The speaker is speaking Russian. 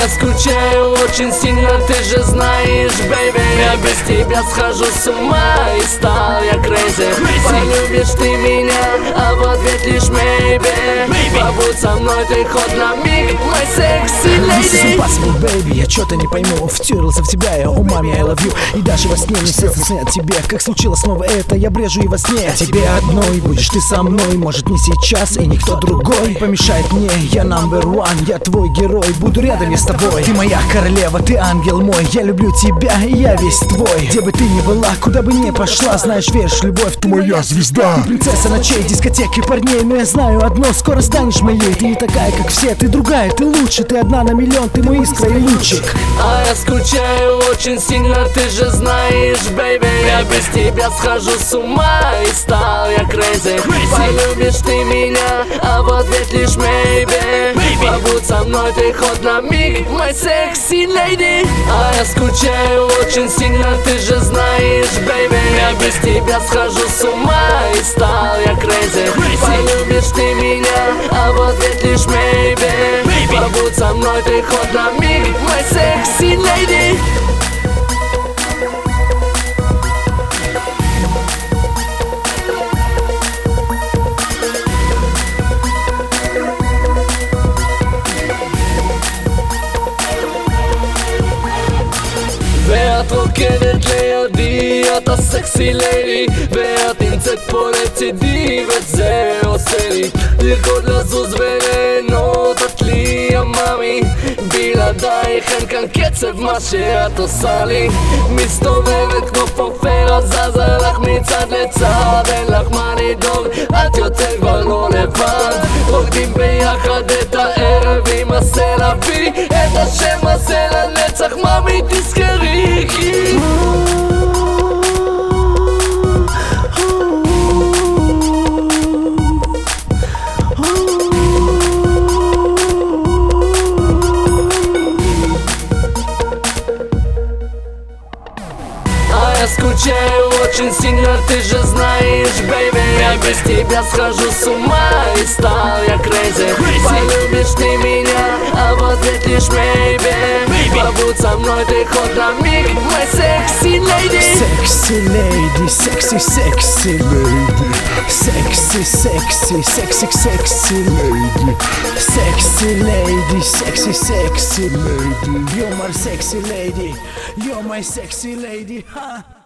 я скучаю очень сильно, ты же знаешь, бэйби. Я без тебя схожу с ума и стал я crazy. Полюбишь ты меня, а в ответ лишь maybe. Побудь со мной ты хоть на миг, my sexy lady. Impossible, baby, я чё-то не пойму. Втюрился в тебя, я умами I love you. И даже во сне не снится от тебе. Как случилось снова это, я брежу и во сне. Тебе одной, будешь ты со мной. Может не сейчас и никто другой помешает мне. Я number one, я твой герой. Буду рядом я с тобой. Ты моя королева, ты ангел мой. Я люблю тебя и я весь твой. Где бы ты ни была, куда бы ни пошла, знаешь, веришь в любовь, ты моя звезда. Ты принцесса ночей, дискотек и парней. Но я знаю одно, скоро станешь моей. Ты не такая, как все, ты другая, ты лучше. Ты одна на миллион, ты мой искра и лучик. А я скучаю очень сильно, ты же знаешь, бэйби. Я без тебя схожу с ума и стал я crazy. Полюбишь ты меня, а в ответ лишь maybe. Побудь со мной ты хоть на миг, my sexy lady. А я скучаю очень сильно, ты же знаешь, бэйби. Я без тебя схожу с ума и стал я crazy. Полюбишь ты меня, а в ответ лишь maybe. Побудь со мной ты хоть на миг, my sexy lady. ואת רוקדת לידי, אתה סקסי ליידי. ואת נמצאת פה לצידי, וזה עושה לי לרקוד, לזוז וליהנות. את לי המאמי, בלעדייך אין כאן קצב מה שאת עושה לי. מסתובבת כמו פרפרה, זזה לך מצד לצד. אין לך מה לדאוג, את יותר כבר לא לבד. רוקדים ביחד את הערב עם הסלפי. את השם הזה לנצח מאמי תזכרי. Я скучаю очень сильно, ты же знаешь, бэйби. Я без тебя схожу с ума и стал я crazy. Полюбишь ты меня, а в ответ лишь maybe. Побудь со мной ты хоть на миг, my sexy lady. Sexy lady, sexy, sexy lady. Sexy, sexy, sexy, sexy lady. Sexy lady, sexy, sexy lady. You're my sexy lady. You're my sexy lady. Ha.